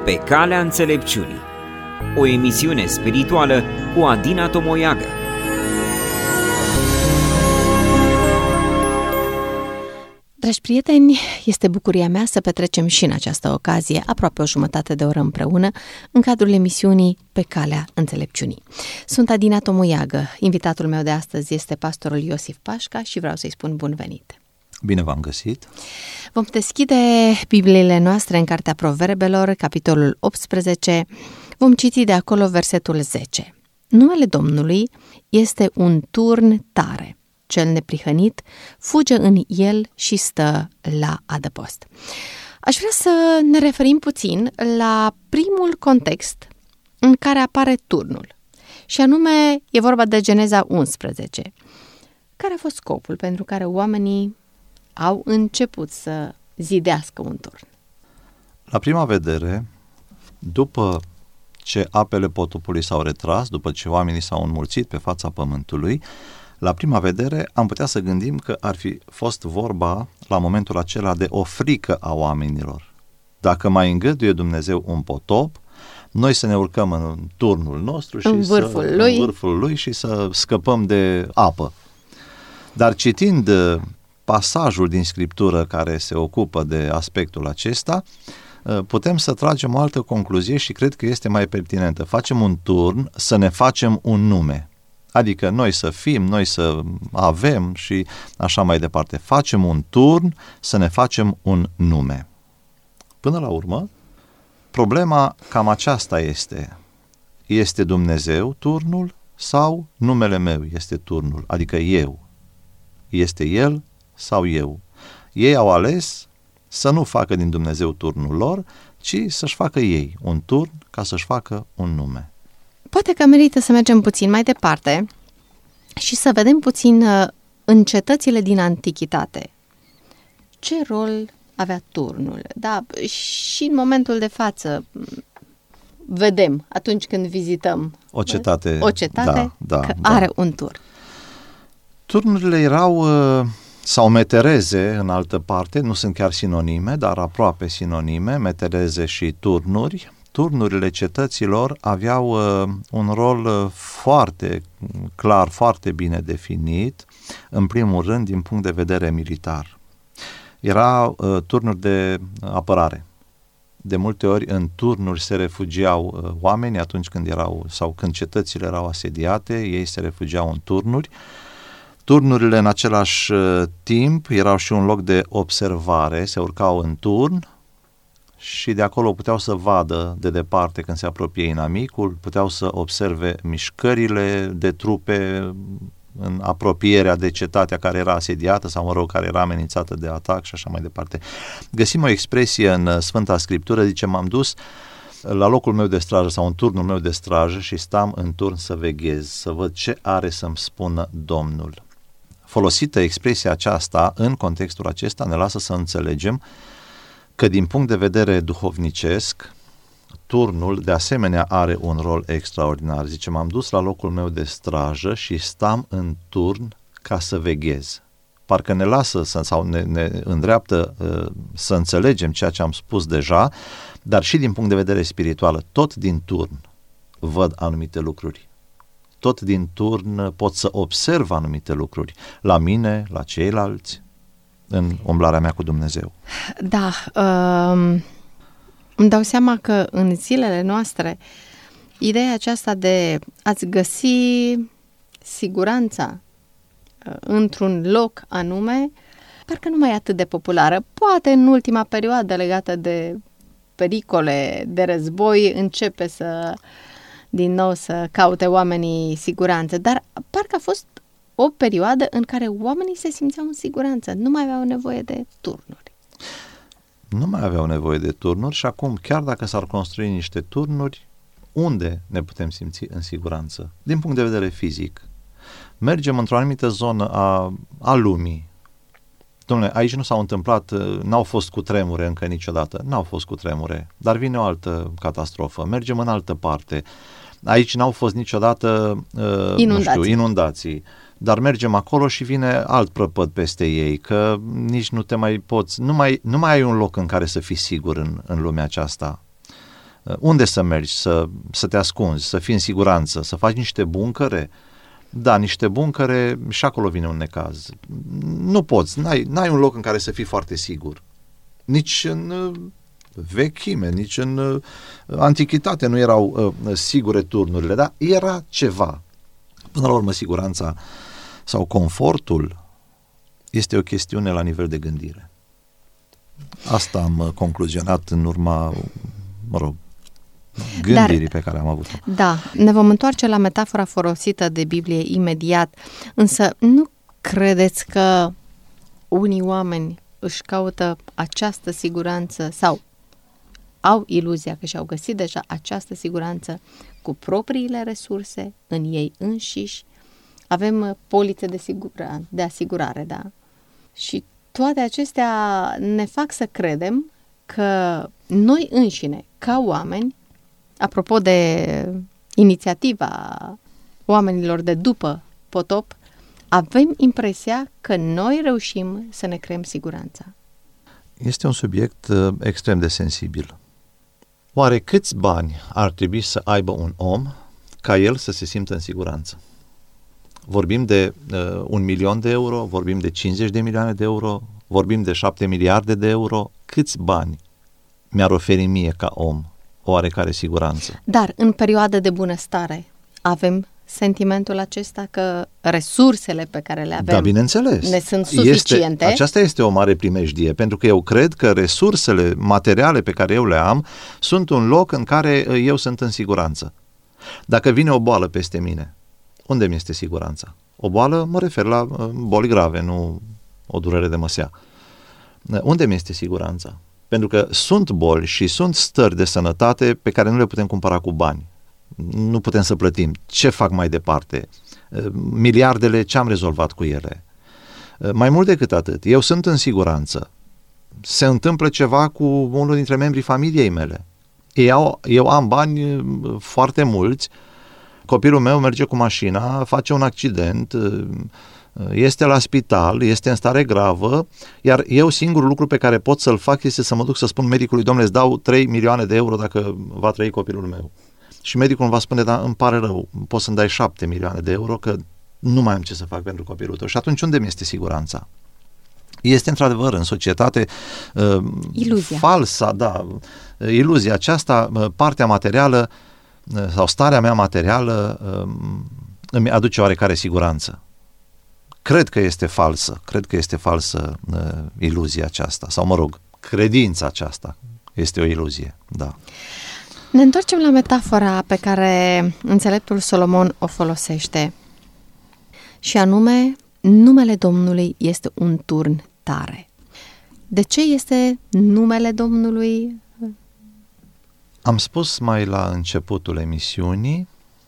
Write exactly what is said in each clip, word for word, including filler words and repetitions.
Pe calea înțelepciunii, o emisiune spirituală cu Adina Tomoiagă. Dragi prieteni, este bucuria mea să petrecem și în această ocazie aproape o jumătate de oră împreună în cadrul emisiunii Pe calea înțelepciunii. Sunt Adina Tomoiagă, invitatul meu de astăzi este pastorul Iosif Pașca și vreau să-i spun bun venit. Bine v-am găsit! Vom deschide Bibliile noastre în Cartea Proverbelor, capitolul optsprezece, vom citi de acolo versetul zece. Numele Domnului este un turn tare. Cel neprihănit fuge în el și stă la adăpost. Aș vrea să ne referim puțin la primul context în care apare turnul. Și anume, e vorba de Geneza unsprezece. Care a fost scopul pentru care oamenii au început să zidească un turn? La prima vedere, după ce apele potopului s-au retras, după ce oamenii s-au înmulțit pe fața pământului, la prima vedere am putea să gândim că ar fi fost vorba la momentul acela de o frică a oamenilor. Dacă mai îngăduie Dumnezeu un potop, noi să ne urcăm în turnul nostru și în vârful, să, lui. în vârful lui și să scăpăm de apă. Dar citind pasajul din Scriptură care se ocupă de aspectul acesta, putem să tragem o altă concluzie și cred că este mai pertinentă. Facem un turn să ne facem un nume. Adică noi să fim, noi să avem și așa mai departe. Facem un turn să ne facem un nume. Până la urmă, problema cam aceasta este. Este Dumnezeu turnul sau numele meu este turnul? Adică eu. Este El sau eu? Ei au ales să nu facă din Dumnezeu turnul lor, ci să-și facă ei un turn ca să-și facă un nume. Poate că merită să mergem puțin mai departe și să vedem puțin în cetățile din antichitate ce rol avea turnul. Da, și în momentul de față vedem atunci când vizităm o cetate, o cetate da, da, că da. are un turn. Turnurile erau sau metereze în altă parte, nu sunt chiar sinonime, dar aproape sinonime, metereze și turnuri. Turnurile cetăților aveau uh, un rol uh, foarte clar, foarte bine definit, în primul rând din punct de vedere militar. Erau uh, turnuri de apărare. De multe ori în turnuri se refugiau uh, oameni atunci când erau, sau când cetățile erau asediate, ei se refugiau în turnuri. Turnurile în același uh, timp erau și un loc de observare, se urcau în turn, și de acolo puteau să vadă de departe când se apropie inamicul, puteau să observe mișcările de trupe în apropierea de cetatea care era asediată sau, mă rog, care era amenințată de atac și așa mai departe. Găsim o expresie în Sfânta Scriptură, zice, m-am dus la locul meu de strajă sau în turnul meu de strajă și stam în turn să veghez, să văd ce are să-mi spună Domnul. Folosită expresia aceasta în contextul acesta ne lasă să înțelegem că din punct de vedere duhovnicesc, turnul de asemenea are un rol extraordinar. Zice, m-am dus la locul meu de strajă și stam în turn ca să veghez. Parcă ne lasă sau ne, ne îndreaptă uh, să înțelegem ceea ce am spus deja, dar și din punct de vedere spiritual, tot din turn văd anumite lucruri. Tot din turn pot să observ anumite lucruri la mine, la ceilalți, în umblarea mea cu Dumnezeu. Da, uh, îmi dau seama că în zilele noastre ideea aceasta de a-ți găsi siguranța uh, într-un loc anume, parcă nu mai e atât de populară. Poate în ultima perioadă legată de pericole de război începe să din nou să caute oamenii siguranță, dar parcă a fost o perioadă în care oamenii se simțeau în siguranță, nu mai aveau nevoie de turnuri. Nu mai aveau nevoie de turnuri și acum, chiar dacă s-ar construi niște turnuri, unde ne putem simți în siguranță? Din punct de vedere fizic. Mergem într-o anumită zonă a, a lumii. Dom'le, aici nu s-au întâmplat, n-au fost cutremure încă niciodată, n-au fost cutremure, dar vine o altă catastrofă. Mergem în altă parte. Aici n-au fost niciodată uh, inundații. Nu știu, inundații. Dar mergem acolo și vine alt prăpăd peste ei, că nici nu te mai poți, nu mai, nu mai ai un loc în care să fii sigur în, în lumea aceasta. Unde să mergi? Să, să te ascunzi, să fii în siguranță, să faci niște buncăre? Da, niște buncăre și acolo vine un necaz. Nu poți, n-ai, n-ai un loc în care să fii foarte sigur. Nici în vechime, nici în antichitate nu erau uh, sigure turnurile, dar era ceva. Până la urmă, siguranța sau confortul este o chestiune la nivel de gândire. Asta am concluzionat în urma, mă rog, gândirii Dar, pe care am avut-o. Da, ne vom întoarce la metafora folosită de Biblie imediat, însă nu credeți că unii oameni își caută această siguranță sau au iluzia că și-au găsit deja această siguranță cu propriile resurse în ei înșiși? Avem polițe de, sigura, de asigurare, da? Și toate acestea ne fac să credem că noi înșine, ca oameni, apropo de inițiativa oamenilor de după potop, avem impresia că noi reușim să ne creăm siguranța. Este un subiect uh, extrem de sensibil. Oare câți bani ar trebui să aibă un om ca el să se simtă în siguranță? Vorbim de uh, un milion de euro, vorbim de cincizeci de milioane de euro, vorbim de șapte miliarde de euro. Câți bani mi-ar oferi mie ca om oarecare siguranță? Dar în perioada de bunăstare avem sentimentul acesta că resursele pe care le avem da, bineînțeles. ne sunt suficiente? Este, aceasta este o mare primejdie, pentru că eu cred că resursele materiale pe care eu le am sunt un loc în care eu sunt în siguranță. Dacă vine o boală peste mine, unde mi este siguranța? O boală, mă refer la boli grave, nu o durere de măsea. Unde mi este siguranța? Pentru că sunt boli și sunt stări de sănătate pe care nu le putem cumpăra cu bani. Nu putem să plătim. Ce fac mai departe? Miliardele, ce am rezolvat cu ele? Mai mult decât atât, eu sunt în siguranță. Se întâmplă ceva cu unul dintre membrii familiei mele. Eu, eu am bani foarte mulți, copilul meu merge cu mașina, face un accident, este la spital, este în stare gravă, iar eu singurul lucru pe care pot să-l fac este să mă duc să spun medicului: domnule, îți dau trei milioane de euro dacă va trăi copilul meu. Și medicul îmi va spune: da, îmi pare rău, poți să-mi dai șapte milioane de euro că nu mai am ce să fac pentru copilul tău. Și atunci unde mi este siguranța? Este într-adevăr în societate uh, iluzia. falsa, da, iluzia aceasta, partea materială uh, sau starea mea materială uh, îmi aduce oarecare siguranță. Cred că este falsă, cred că este falsă uh, iluzia aceasta, sau mă rog, credința aceasta este o iluzie, da. Ne întoarcem la metafora pe care înțeleptul Solomon o folosește, și anume, numele Domnului este un turn tare. De ce este numele Domnului? Am spus mai la începutul emisiunii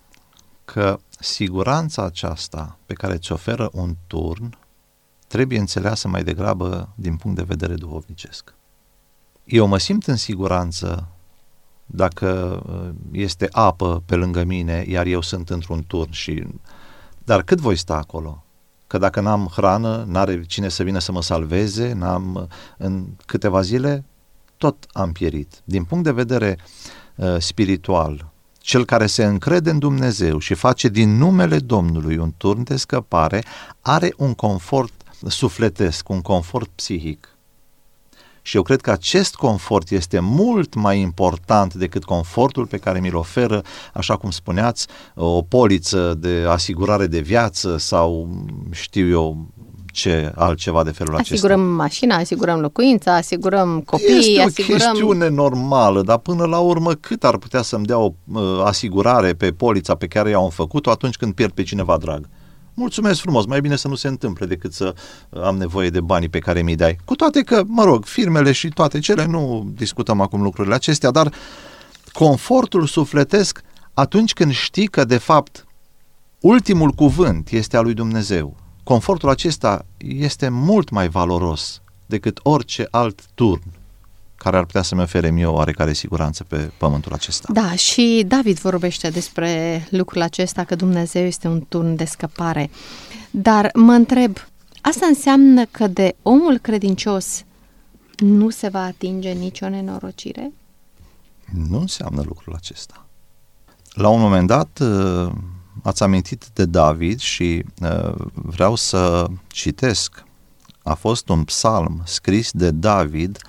că siguranța aceasta pe care ți oferă un turn trebuie înțeleasă mai degrabă din punct de vedere duhovnicesc. Eu mă simt în siguranță dacă este apă pe lângă mine, iar eu sunt într-un turn și... Dar cât voi sta acolo? Că dacă n-am hrană, n-are cine să vină să mă salveze, n-am... în câteva zile, tot am pierit. Din punct de vedere uh, spiritual, cel care se încrede în Dumnezeu și face din numele Domnului un turn de scăpare, are un confort sufletesc, un confort psihic. Și eu cred că acest confort este mult mai important decât confortul pe care mi-l oferă, așa cum spuneați, o poliță de asigurare de viață sau știu eu ce altceva de felul acesta. Asigurăm mașina, asigurăm locuința, asigurăm copiii, este o asigurăm... chestiune normală, dar până la urmă cât ar putea să-mi dea o uh, asigurare pe polița pe care eu am făcut-o atunci când pierd pe cineva drag? Mulțumesc frumos, mai bine să nu se întâmple decât să am nevoie de banii pe care mi-i dai. Cu toate că, mă rog, firmele și toate cele, nu discutăm acum lucrurile acestea, dar confortul sufletesc atunci când știi că, de fapt, ultimul cuvânt este al lui Dumnezeu. Confortul acesta este mult mai valoros decât orice alt turn care ar putea să-mi ofere mie o oarecare siguranță pe pământul acesta. Da, și David vorbește despre lucrul acesta, că Dumnezeu este un turn de scăpare. Dar mă întreb, asta înseamnă că de omul credincios nu se va atinge nicio nenorocire? Nu înseamnă lucrul acesta. La un moment dat ați amintit de David și vreau să citesc. A fost un psalm scris de David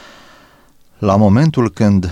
la momentul când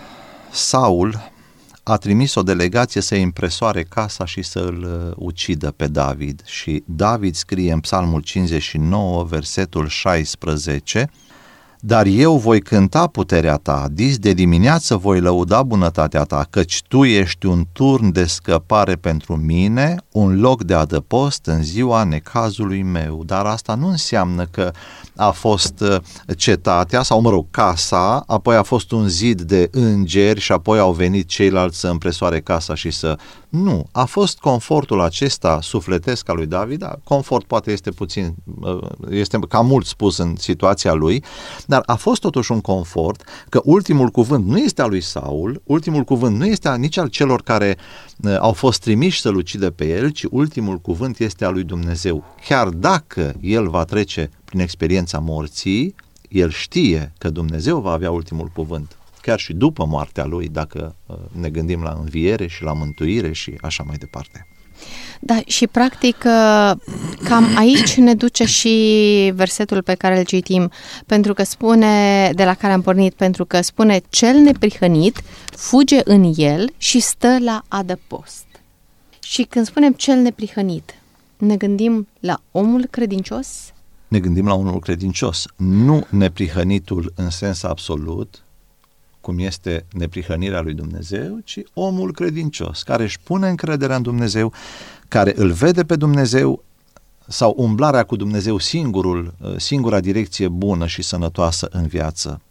Saul a trimis o delegație să impresoare casa și să îl ucidă pe David. Și David scrie în Psalmul cincizeci și nouă, versetul șaisprezece: Dar eu voi cânta puterea ta, dis de dimineață voi lăuda bunătatea ta, căci tu ești un turn de scăpare pentru mine, un loc de adăpost în ziua necazului meu. Dar asta nu înseamnă că a fost cetatea sau, mă rog, casa, apoi a fost un zid de îngeri și apoi au venit ceilalți să împresoare casa și să... Nu, a fost confortul acesta sufletesc al lui David, da, confort poate este puțin, este cam mult spus în situația lui, dar a fost totuși un confort că ultimul cuvânt nu este al lui Saul, ultimul cuvânt nu este nici al celor care au fost trimiși să-l ucidă pe el, ci ultimul cuvânt este al lui Dumnezeu. Chiar dacă el va trece prin experiența morții, el știe că Dumnezeu va avea ultimul cuvânt. Chiar și după moartea lui, dacă ne gândim la înviere și la mântuire și așa mai departe. Da, și practic cam aici ne duce și versetul pe care îl citim, pentru că spune, de la care am pornit, pentru că spune: cel neprihănit fuge în el și stă la adăpost. Și când spunem cel neprihănit, ne gândim la omul credincios? Ne gândim la unul credincios, nu neprihănitul în sens absolut, cum este neprihănirea lui Dumnezeu, ci omul credincios, care își pune încrederea în Dumnezeu, care îl vede pe Dumnezeu, sau umblarea cu Dumnezeu singurul, singura direcție bună și sănătoasă în viață.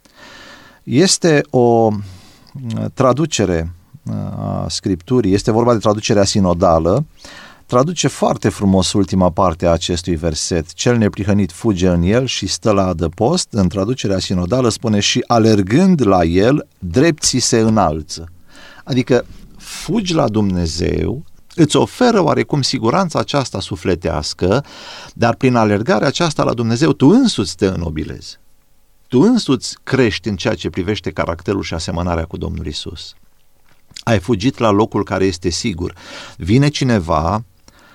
Este o traducere a Scripturii, este vorba de traducerea sinodală, traduce foarte frumos ultima parte a acestui verset: cel neprihănit fuge în el și stă la adăpost. În traducerea sinodală spune: și alergând la el, drepții se înalță. Adică fugi la Dumnezeu, îți oferă oarecum siguranța aceasta sufletească, dar prin alergarea aceasta la Dumnezeu tu însuți te înobilezi. Tu însuți crești în ceea ce privește caracterul și asemănarea cu Domnul Isus. Ai fugit la locul care este sigur. Vine cineva,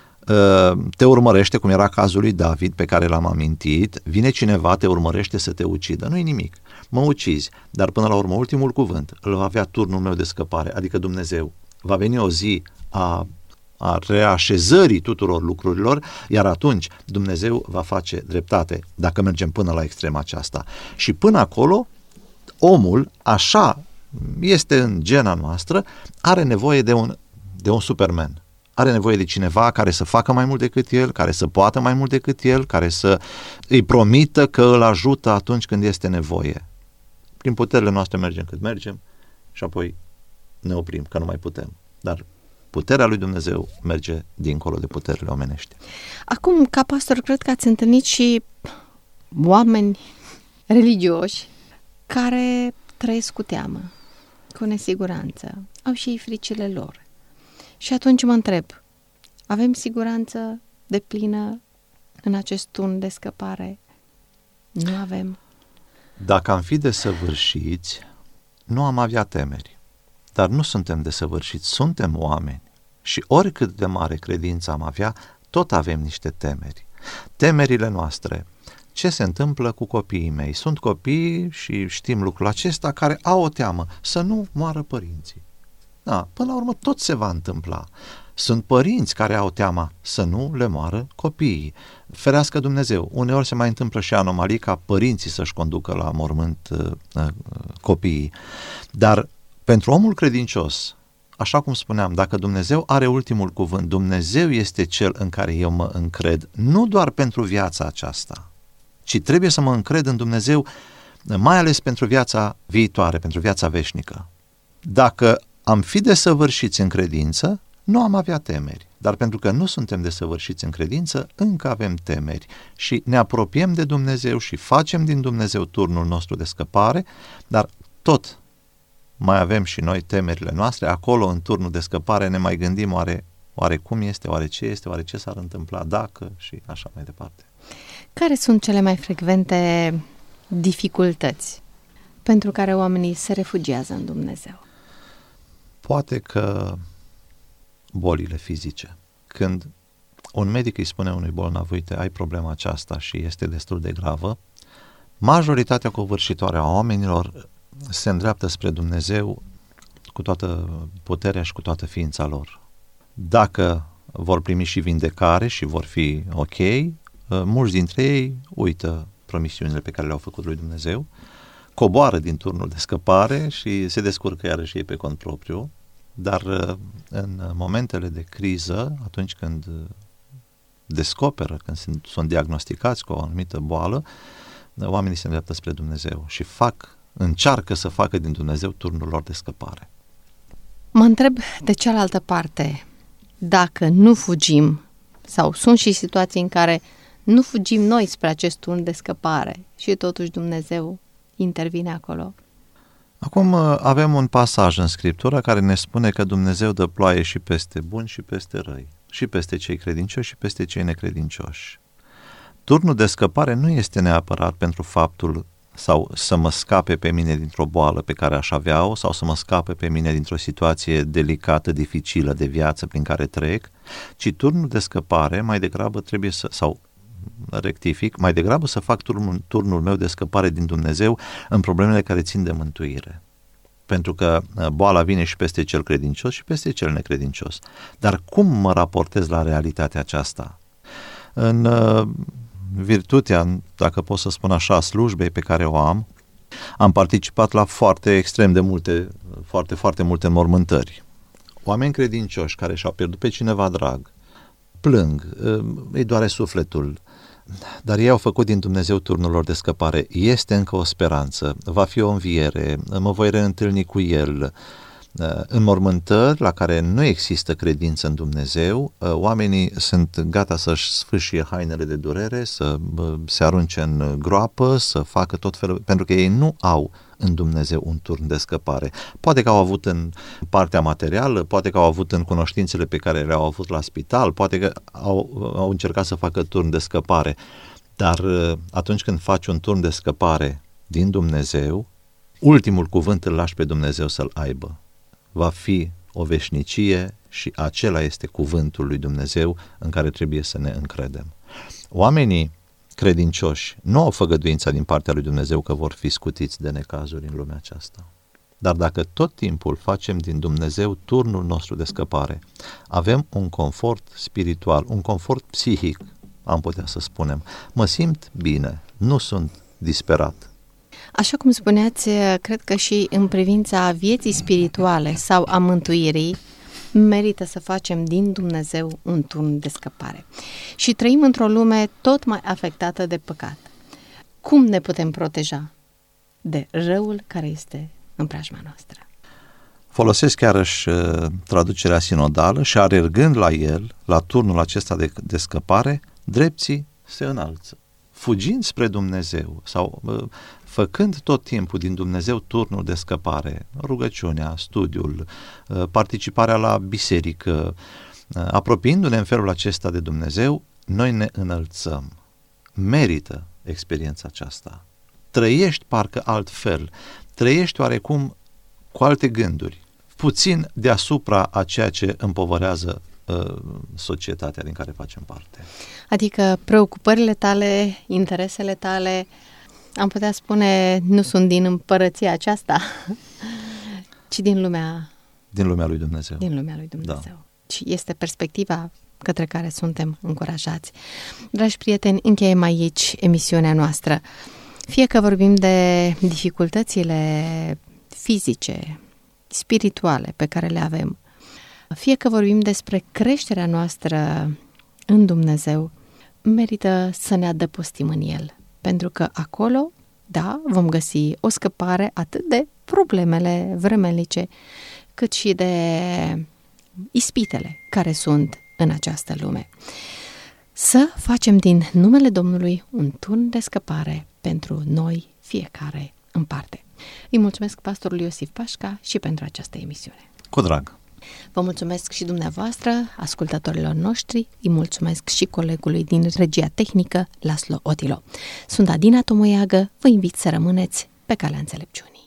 te urmărește, cum era cazul lui David pe care l-am amintit, vine cineva, te urmărește să te ucidă. Nu-i nimic, mă ucizi, dar până la urmă ultimul cuvânt îl va avea turnul meu de scăpare, adică Dumnezeu. Va veni o zi a, a reașezării tuturor lucrurilor, iar atunci Dumnezeu va face dreptate, dacă mergem până la extrema aceasta. Și până acolo, omul, așa este în gena noastră, are nevoie de un, de un Superman. Are nevoie de cineva care să facă mai mult decât el, care să poată mai mult decât el, care să îi promită că îl ajută atunci când este nevoie. Prin puterile noastre mergem cât mergem și apoi ne oprim, că nu mai putem. Dar puterea lui Dumnezeu merge dincolo de puterile omenești. Acum, ca pastor, cred că ați întâlnit și oameni religioși care trăiesc cu teamă, cu nesiguranță, au și fricile lor. Și atunci mă întreb, avem siguranță deplină în acest turn de scăpare? Nu avem. Dacă am fi desăvârșiți, nu am avea temeri. Dar nu suntem desăvârșiți, suntem oameni. Și oricât de mare credință am avea, tot avem niște temeri. Temerile noastre. Ce se întâmplă cu copiii mei? Sunt copii și știm lucrul acesta care au o teamă, să nu moară părinții. Da, până la urmă tot se va întâmpla. Sunt părinți care au teama să nu le moară copiii. Ferească Dumnezeu, uneori se mai întâmplă și anomalii ca părinții să-și conducă la mormânt uh, uh, copiii. Dar pentru omul credincios, așa cum spuneam, dacă Dumnezeu are ultimul cuvânt, Dumnezeu este cel în care eu mă încred, nu doar pentru viața aceasta, ci trebuie să mă încred în Dumnezeu, mai ales pentru viața viitoare, pentru viața veșnică. Dacă am fi desăvârșiți în credință, nu am avea temeri, dar pentru că nu suntem desăvârșiți în credință, încă avem temeri și ne apropiem de Dumnezeu și facem din Dumnezeu turnul nostru de scăpare, dar tot mai avem și noi temerile noastre, acolo în turnul de scăpare ne mai gândim oare, oare cum este, oare ce este, oare ce s-ar întâmpla dacă și așa mai departe. Care sunt cele mai frecvente dificultăți pentru care oamenii se refugiază în Dumnezeu? Poate că bolile fizice. Când un medic îi spune unui bolnav, uite, ai problema aceasta și este destul de gravă, majoritatea covârșitoare a oamenilor se îndreaptă spre Dumnezeu cu toată puterea și cu toată ființa lor. Dacă vor primi și vindecare și vor fi ok, mulți dintre ei uită promisiunile pe care le-au făcut lui Dumnezeu, coboară din turnul de scăpare și se descurcă iarăși ei pe cont propriu, dar în momentele de criză, atunci când descoperă, când sunt, sunt diagnosticați cu o anumită boală, oamenii se îndreaptă spre Dumnezeu și fac, încearcă să facă din Dumnezeu turnul lor de scăpare. Mă întreb de cealaltă parte, dacă nu fugim, sau sunt și situații în care nu fugim noi spre acest turn de scăpare și totuși Dumnezeu intervine acolo. Acum avem un pasaj în Scriptură care ne spune că Dumnezeu dă ploaie și peste buni și peste răi, și peste cei credincioși și peste cei necredincioși. Turnul de scăpare nu este neapărat pentru faptul sau să mă scape pe mine dintr-o boală pe care aș avea-o sau să mă scape pe mine dintr-o situație delicată, dificilă de viață prin care trec, ci turnul de scăpare mai degrabă trebuie să, sau rectific, mai degrabă să fac turnul, turnul meu de scăpare din Dumnezeu în problemele care țin de mântuire. Pentru că boala vine și peste cel credincios și peste cel necredincios. Dar cum mă raportez la realitatea aceasta? În uh, virtutea, dacă pot să spun așa, slujbei pe care o am, am participat la foarte extrem de multe, foarte, foarte multe înmormântări. Oameni credincioși care și-au pierdut pe cineva drag, plâng, îi doare sufletul, dar ei au făcut din Dumnezeu turnul lor de scăpare. Este încă o speranță, va fi o înviere, mă voi reîntâlni cu El. Înmormântări la care nu există credință în Dumnezeu, oamenii sunt gata să-și sfâșie hainele de durere, să se arunce în groapă, să facă tot felul, pentru că ei nu au în Dumnezeu un turn de scăpare. Poate că au avut în partea materială, poate că au avut în cunoștințele pe care le-au avut la spital, poate că au, au încercat să facă turn de scăpare, dar atunci când faci un turn de scăpare din Dumnezeu, ultimul cuvânt îl lași pe Dumnezeu să-l aibă. Va fi o veșnicie și acela este cuvântul lui Dumnezeu în care trebuie să ne încredem. Oamenii credincioși nu au făgăduința din partea lui Dumnezeu că vor fi scutiți de necazuri în lumea aceasta. Dar dacă tot timpul facem din Dumnezeu turnul nostru de scăpare, avem un confort spiritual, un confort psihic, am putea să spunem. Mă simt bine, nu sunt disperat. Așa cum spuneați, cred că și în privința vieții spirituale sau a mântuirii, merită să facem din Dumnezeu un turn de scăpare. Și trăim într-o lume tot mai afectată de păcat. Cum ne putem proteja de răul care este în preajma noastră? Folosesc chiarăși traducerea sinodală și alergând la el, la turnul acesta de, de scăpare, drepții se înalță. Fugind spre Dumnezeu sau făcând tot timpul din Dumnezeu turnul de scăpare, rugăciunea, studiul, participarea la biserică, apropiindu-ne în felul acesta de Dumnezeu, noi ne înălțăm. Merită experiența aceasta. Trăiești parcă altfel, trăiești oarecum cu alte gânduri, puțin deasupra a ceea ce împovărează uh, societatea din care facem parte. Adică preocupările tale, interesele tale, am putea spune, nu sunt din împărăția aceasta, ci din lumea... Din lumea lui Dumnezeu. Din lumea lui Dumnezeu. Da. Și este perspectiva către care suntem încurajați. Dragi prieteni, încheiem aici emisiunea noastră. Fie că vorbim de dificultățile fizice, spirituale pe care le avem, fie că vorbim despre creșterea noastră în Dumnezeu, merită să ne adăpostim în El. Pentru că acolo, da, vom găsi o scăpare atât de problemele vremelnice, cât și de ispitele care sunt în această lume. Să facem din numele Domnului un turn de scăpare pentru noi, fiecare în parte. Îi mulțumesc pastorului Iosif Pașca și pentru această emisiune. Cu drag! Vă mulțumesc și dumneavoastră, ascultătorilor noștri, îi mulțumesc și colegului din regia tehnică, Laslo Otilo. Sunt Adina Tomoiagă, vă invit să rămâneți pe calea înțelepciunii.